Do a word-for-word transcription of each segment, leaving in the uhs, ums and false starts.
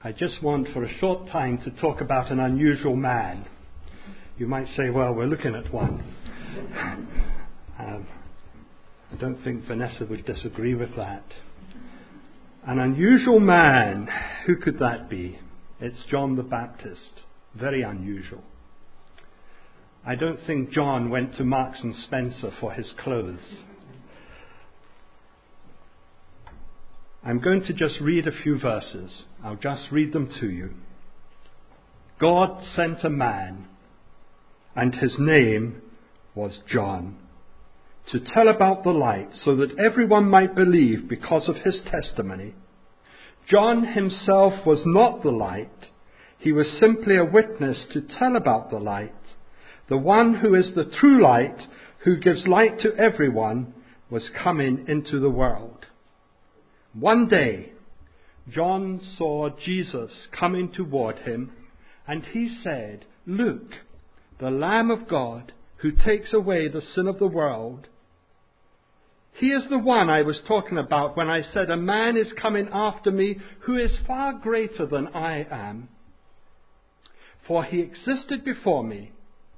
I just want for a short time to talk about an unusual man. You might say, well, we're looking at one. um, I don't think Vanessa would disagree with that. An unusual man, who could that be? It's John the Baptist. Very unusual. I don't think John went to Marks and Spencer for his clothes. I'm going to just read a few verses. I'll just read them to you. God sent a man, and his name was John, to tell about the light, so that everyone might believe because of his testimony. John himself was not the light. He was simply a witness to tell about the light. The one who is the true light, who gives light to everyone, was coming into the world. One day, John saw Jesus coming toward him, and he said, "Look, the Lamb of God, who takes away the sin of the world. He is the one I was talking about when I said, a man is coming after me who is far greater than I am. For he existed before me,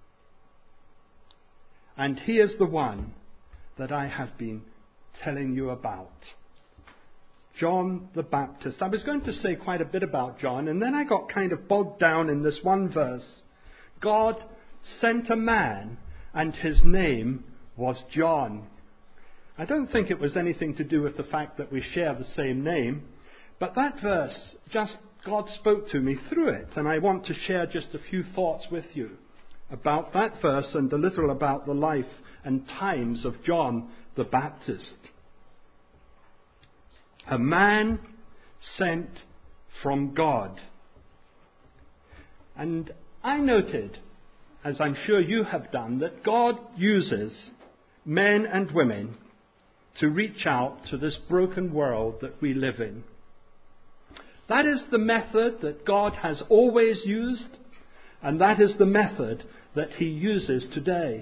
and he is the one that I have been telling you about." John the Baptist. I was going to say quite a bit about John, and then I got kind of bogged down in this one verse. God sent a man, and his name was John. I don't think it was anything to do with the fact that we share the same name, but that verse, just God spoke to me through it, and I want to share just a few thoughts with you about that verse and a little about the life and times of John the Baptist. A man sent from God. And I noted, as I'm sure you have done, that God uses men and women to reach out to this broken world that we live in. That is the method that God has always used, and that is the method that he uses today.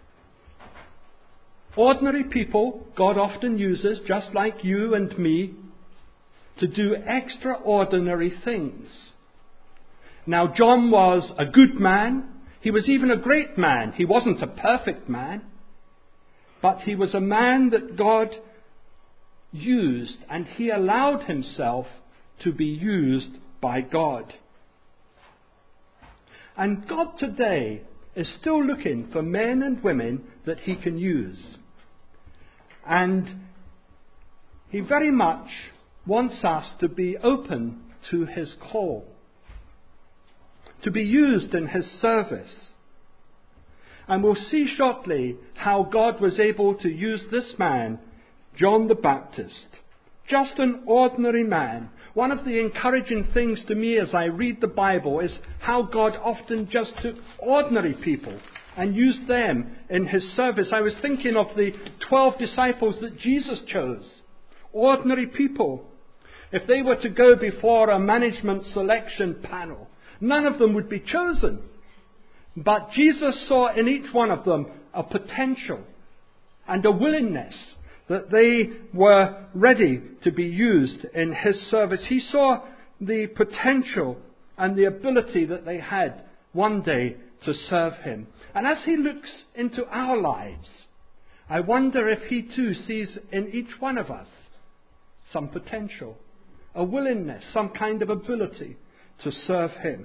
Ordinary people God often uses, just like you and me, to do extraordinary things. Now, John was a good man. He was even a great man. He wasn't a perfect man, but he was a man that God used, and he allowed himself to be used by God. And God today is still looking for men and women that he can use. And he very much wants us to be open to his call, to be used in his service. And we'll see shortly how God was able to use this man, John the Baptist, just an ordinary man. One of the encouraging things to me as I read the Bible is how God often just took ordinary people and used them in his service. I was thinking of the twelve disciples that Jesus chose. Ordinary people. If they were to go before a management selection panel, none of them would be chosen. But Jesus saw in each one of them a potential and a willingness that they were ready to be used in his service. He saw the potential and the ability that they had one day to serve him. And as he looks into our lives, I wonder if he too sees in each one of us some potential, a willingness, some kind of ability to serve him.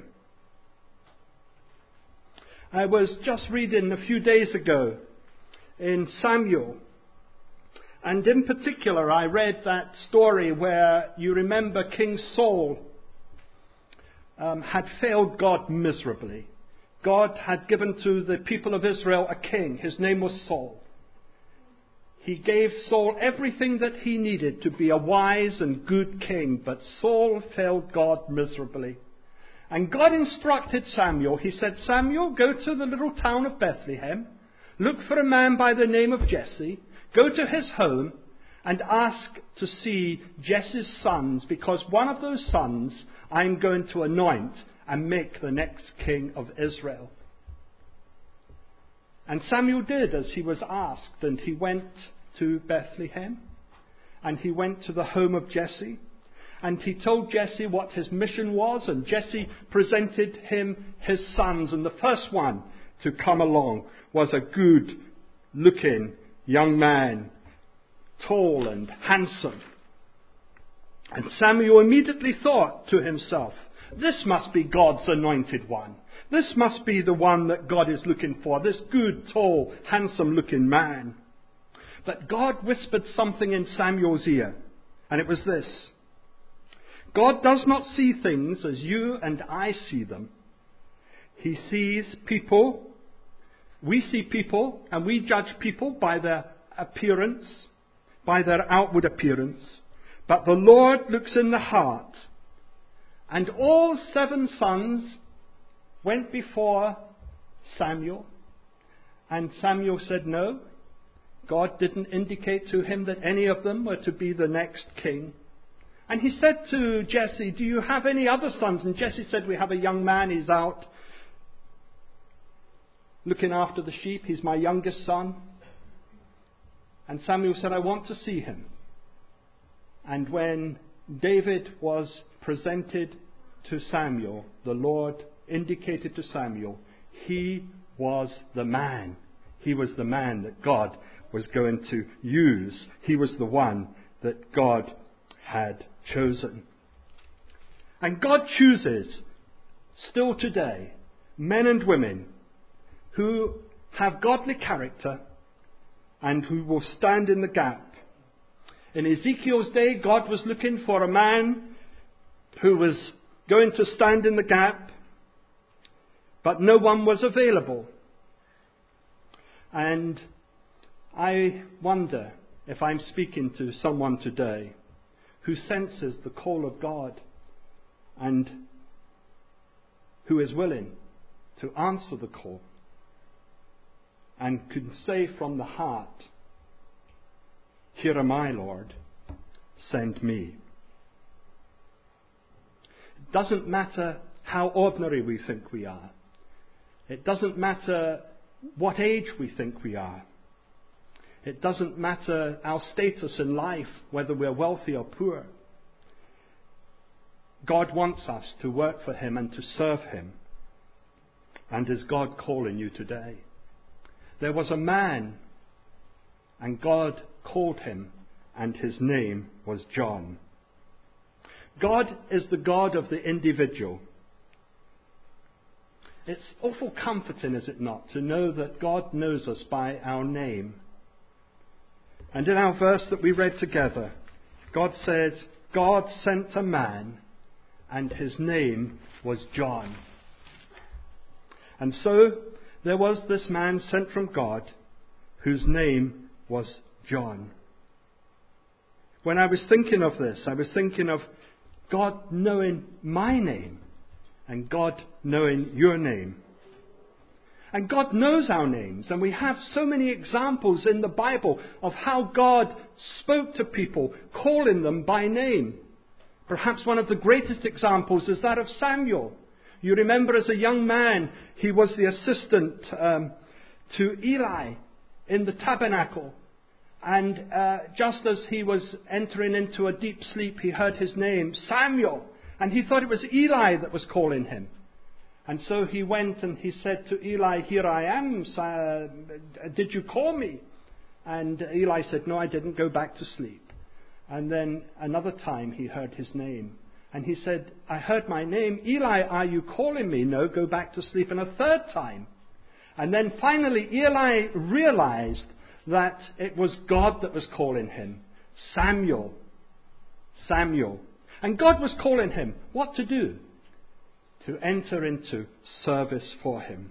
I was just reading a few days ago in Samuel, and in particular I read that story where you remember King Saul um, had failed God miserably. God had given to the people of Israel a king. His name was Saul. He gave Saul everything that he needed to be a wise and good king, but Saul failed God miserably. And God instructed Samuel. He said, "Samuel, go to the little town of Bethlehem, look for a man by the name of Jesse, go to his home and ask to see Jesse's sons, because one of those sons I'm going to anoint and make the next king of Israel." And Samuel did as he was asked, and he went to Bethlehem, and he went to the home of Jesse. and he told Jesse what his mission was, and Jesse presented him his sons, and the first one to come along was a good-looking young man, tall and handsome. And Samuel immediately thought to himself, this must be God's anointed one. This must be the one that God is looking for, this good, tall, handsome-looking man. But God whispered something in Samuel's ear, and it was this. God does not see things as you and I see them. He sees people, we see people, and we judge people by their appearance, by their outward appearance. But the Lord looks in the heart. And all seven sons went before Samuel, and Samuel said no. God didn't indicate to him that any of them were to be the next king. And he said to Jesse, do you have any other sons? And Jesse said, we have a young man, he's out looking after the sheep, he's my youngest son. And Samuel said, I want to see him. And when David was presented to Samuel, the Lord indicated to Samuel, he was the man. He was the man that God was going to use. He was the one that God had chosen. And God chooses, still today, men and women who have godly character and who will stand in the gap. In Ezekiel's day, God was looking for a man who was going to stand in the gap, but no one was available. And I wonder if I'm speaking to someone today who senses the call of God and who is willing to answer the call and can say from the heart, here am I, Lord, send me. It doesn't matter how ordinary we think we are. It doesn't matter what age we think we are. It doesn't matter our status in life, whether we're wealthy or poor. God wants us to work for Him and to serve Him. And is God calling you today? There was a man, and God called him, and his name was John. God is the God of the individual. It's awful comforting, is it not, to know that God knows us by our name. And in our verse that we read together, God said, God sent a man, and his name was John. And so there was this man sent from God, whose name was John. When I was thinking of this, I was thinking of God knowing my name and God knowing your name. And God knows our names, and we have so many examples in the Bible of how God spoke to people, calling them by name. Perhaps one of the greatest examples is that of Samuel. You remember as a young man, he was the assistant um, to Eli in the tabernacle. And uh, just as he was entering into a deep sleep, he heard his name, Samuel. And he thought it was Eli that was calling him. And so he went and he said to Eli, here I am, uh, did you call me? And Eli said, no, I didn't, go back to sleep. And then another time he heard his name. And he said, I heard my name. Eli, are you calling me? No, go back to sleep. And a third time. And then finally Eli realized that it was God that was calling him. Samuel. Samuel. And God was calling him. What to do? To enter into service for Him.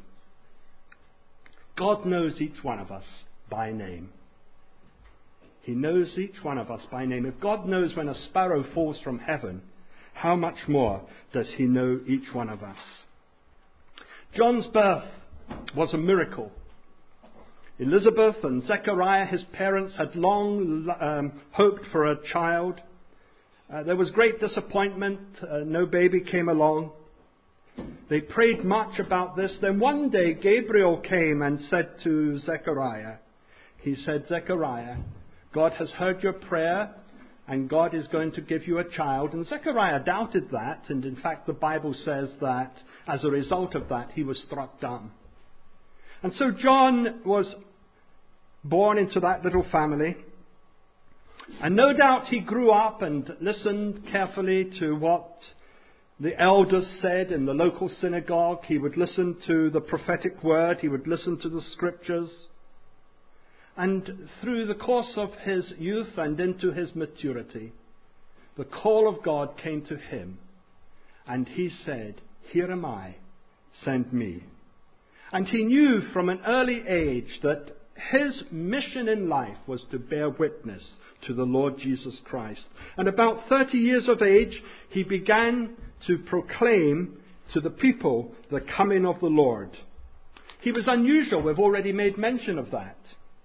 God knows each one of us by name. He knows each one of us by name. If God knows when a sparrow falls from heaven, how much more does He know each one of us? John's birth was a miracle. Elizabeth and Zechariah, his parents, had long um, hoped for a child. Uh, there was great disappointment. Uh, no baby came along. They prayed much about this. Then one day Gabriel came and said to Zechariah, he said, Zechariah, God has heard your prayer and God is going to give you a child. And Zechariah doubted that, and in fact the Bible says that as a result of that he was struck dumb. And so John was born into that little family, and no doubt he grew up and listened carefully to what the elders said in the local synagogue. He would listen to the prophetic word, he would listen to the scriptures. And through the course of his youth and into his maturity, the call of God came to him. And he said, "Here am I, send me." And he knew from an early age that his mission in life was to bear witness to the Lord Jesus Christ. And about thirty years of age, he began to proclaim to the people the coming of the Lord. He was unusual. We've already made mention of that.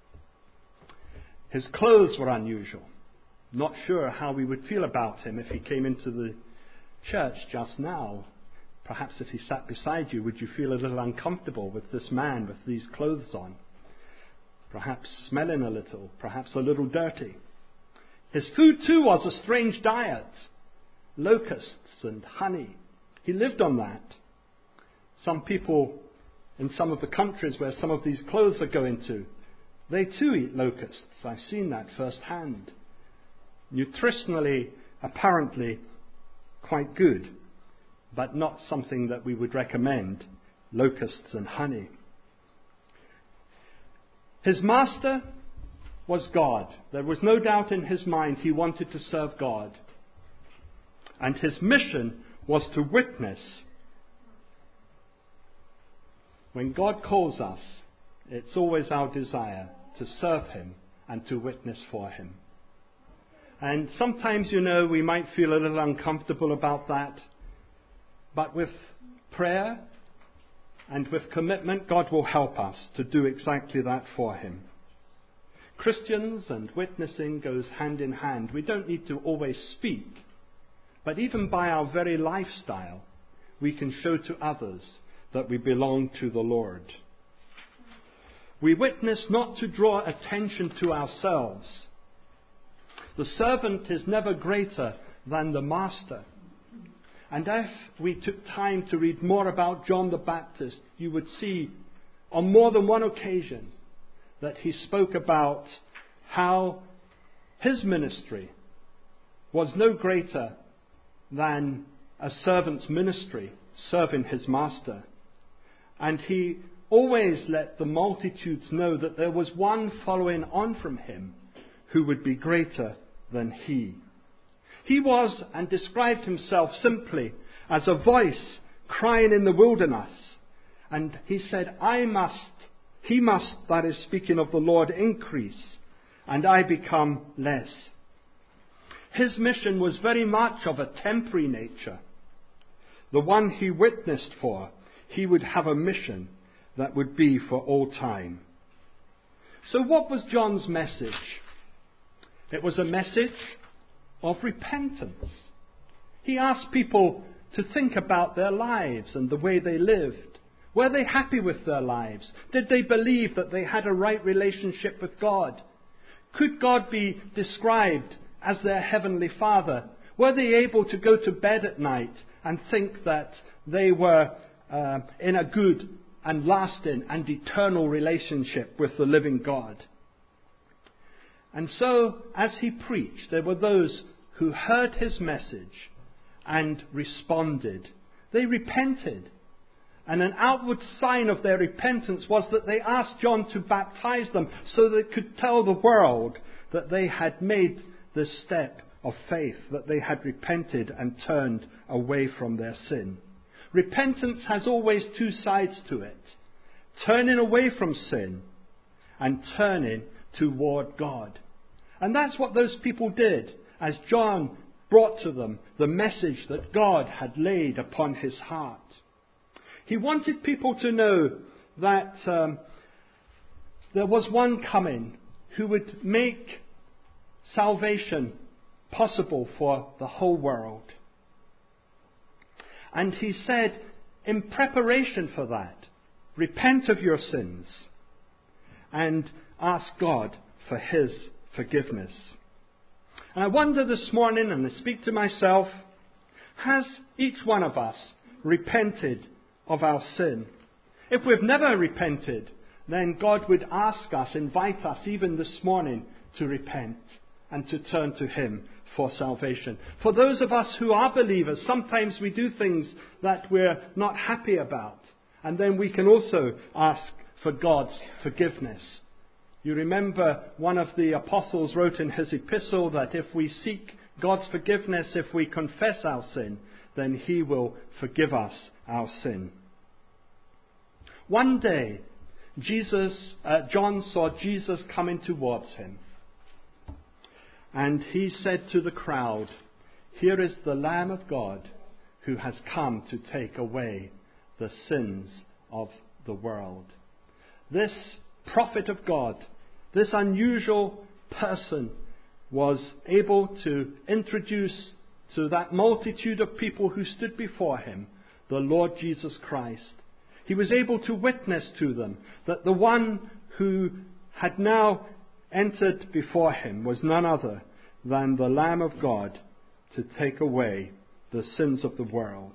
His clothes were unusual. Not sure how we would feel about him if he came into the church just now. Perhaps if he sat beside you, would you feel a little uncomfortable with this man with these clothes on? Perhaps smelling a little, perhaps a little dirty. His food too was a strange diet. Locusts and honey. He lived on that. Some people in some of the countries where some of these clothes are going to, they too eat locusts. I've seen that firsthand. Nutritionally, apparently, quite good, but not something that we would recommend, locusts and honey. His master was God. There was no doubt in his mind he wanted to serve God. And his mission was to witness. When God calls us, it's always our desire to serve him and to witness for him. And sometimes, you know, we might feel a little uncomfortable about that. But with prayer and with commitment, God will help us to do exactly that for him. Christians and witnessing goes hand in hand. We don't need to always speak. But even by our very lifestyle, we can show to others that we belong to the Lord. We witness not to draw attention to ourselves. The servant is never greater than the master. And if we took time to read more about John the Baptist, you would see on more than one occasion that he spoke about how his ministry was no greater than a servant's ministry, serving his master. And he always let the multitudes know that there was one following on from him who would be greater than he. He was and described himself simply as a voice crying in the wilderness. And he said, I must, he must, that is speaking of the Lord, increase, and I become less. His mission was very much of a temporary nature. The one he witnessed for, he would have a mission that would be for all time. So what was John's message? It was a message of repentance. He asked people to think about their lives and the way they lived. Were they happy with their lives? Did they believe that they had a right relationship with God? Could God be described as their heavenly Father? Were they able to go to bed at night and think that they were uh, in a good and lasting and eternal relationship with the living God? And so, as he preached, there were those who heard his message and responded. They repented. And an outward sign of their repentance was that they asked John to baptize them so they could tell the world that they had made this step of faith, that they had repented and turned away from their sin. Repentance has always two sides to it. Turning away from sin and turning toward God. And that's what those people did as John brought to them the message that God had laid upon his heart. He wanted people to know that um, there was one coming who would make salvation possible for the whole world. And he said, in preparation for that, repent of your sins and ask God for his forgiveness. And I wonder this morning, and I speak to myself, has each one of us repented of our sin? If we've never repented, then God would ask us, invite us even this morning to repent and to turn to Him for salvation. For those of us who are believers, sometimes we do things that we're not happy about. And then we can also ask for God's forgiveness. You remember one of the apostles wrote in his epistle that if we seek God's forgiveness, if we confess our sin, then He will forgive us our sin. One day, Jesus, uh, John saw Jesus coming towards him. And he said to the crowd, "Here is the Lamb of God who has come to take away the sins of the world." This prophet of God, this unusual person, was able to introduce to that multitude of people who stood before him the Lord Jesus Christ. He was able to witness to them that the one who had now entered before him was none other than the Lamb of God to take away the sins of the world.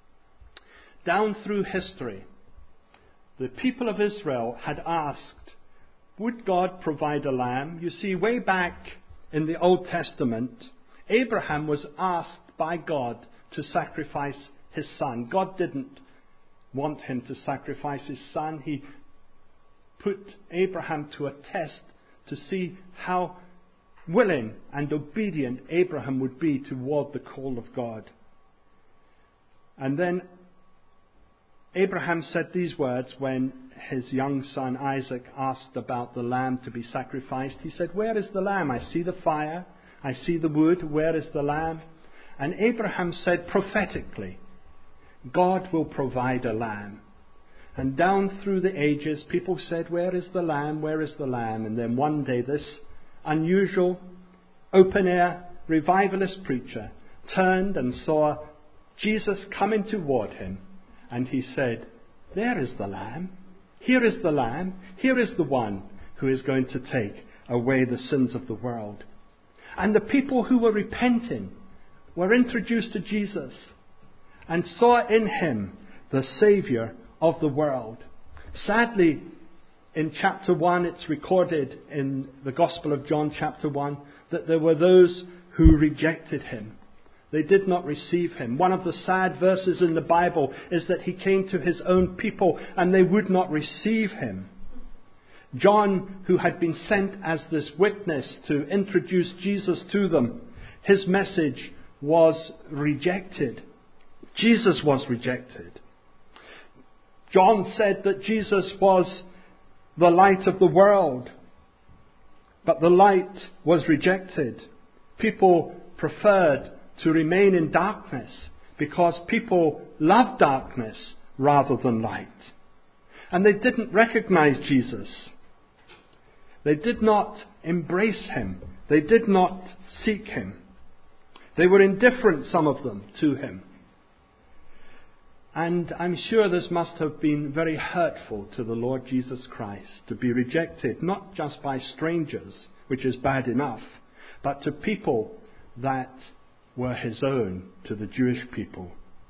Down through history, the people of Israel had asked, would God provide a lamb? You see, way back in the Old Testament, Abraham was asked by God to sacrifice his son. God didn't want him to sacrifice his son. He put Abraham to a test to see how willing and obedient Abraham would be toward the call of God. And then Abraham said these words when his young son Isaac asked about the lamb to be sacrificed. He said, "Where is the lamb? I see the fire, I see the wood. Where is the lamb?" And Abraham said prophetically, God will provide a lamb. And down through the ages, people said, "Where is the lamb? Where is the lamb?" And then one day this unusual, open-air, revivalist preacher turned and saw Jesus coming toward him. And he said, "There is the lamb. Here is the lamb. Here is the one who is going to take away the sins of the world." And the people who were repenting were introduced to Jesus and saw in him the Saviour of the world. Sadly, in chapter one, it's recorded in the Gospel of John chapter one, that there were those who rejected him. They did not receive him. One of the sad verses in the Bible is that he came to his own people and they would not receive him. John, who had been sent as this witness to introduce Jesus to them, his message was rejected. Jesus was rejected. John said that Jesus was the light of the world, but the light was rejected. People preferred to remain in darkness because people loved darkness rather than light. And they didn't recognize Jesus. They did not embrace him. They did not seek him. They were indifferent, some of them, to him. And I'm sure this must have been very hurtful to the Lord Jesus Christ to be rejected, not just by strangers, which is bad enough, but to people that were his own, to the Jewish people.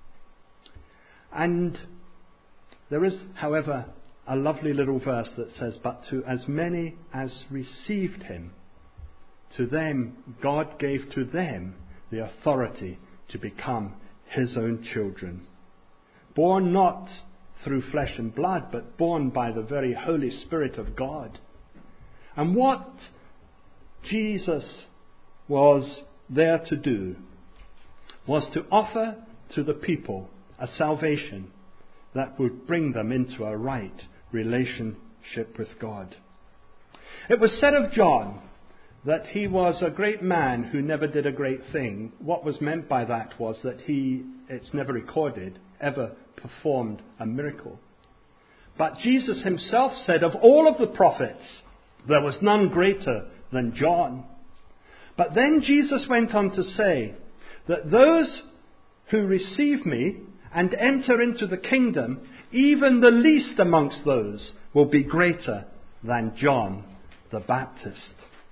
And there is, however, a lovely little verse that says, "But to as many as received him, to them God gave to them the authority to become his own children." Born not through flesh and blood, but born by the very Holy Spirit of God. And what Jesus was there to do was to offer to the people a salvation that would bring them into a right relationship with God. It was said of John that he was a great man who never did a great thing. What was meant by that was that he, it's never recorded, ever performed a miracle. But Jesus himself said of all of the prophets, there was none greater than John. But then Jesus went on to say that those who receive me and enter into the kingdom, even the least amongst those will be greater than John the Baptist.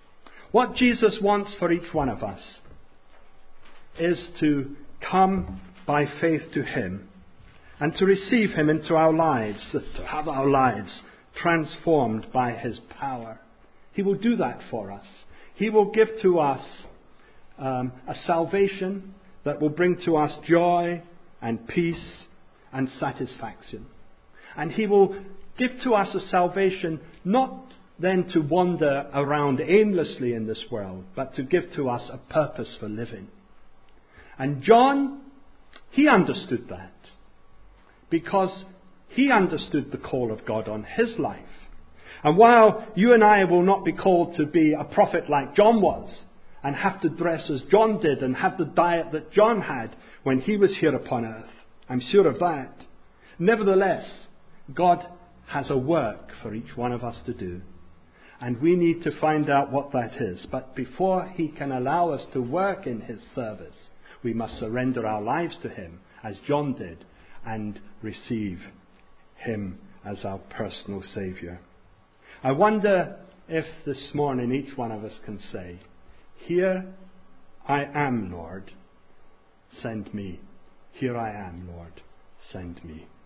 What Jesus wants for each one of us is to come by faith to Him and to receive Him into our lives, to have our lives transformed by His power. He will do that for us. He will give to us um, a salvation that will bring to us joy and peace and satisfaction. And He will give to us a salvation not then to wander around aimlessly in this world, but to give to us a purpose for living. And John, he understood that, because he understood the call of God on his life. And while you and I will not be called to be a prophet like John was, and have to dress as John did, and have the diet that John had when he was here upon earth, I'm sure of that. Nevertheless, God has a work for each one of us to do. And we need to find out what that is. But before He can allow us to work in His service, we must surrender our lives to Him, as John did, and receive Him as our personal Saviour. I wonder if this morning each one of us can say, "Here I am, Lord, send me. Here I am, Lord, send me."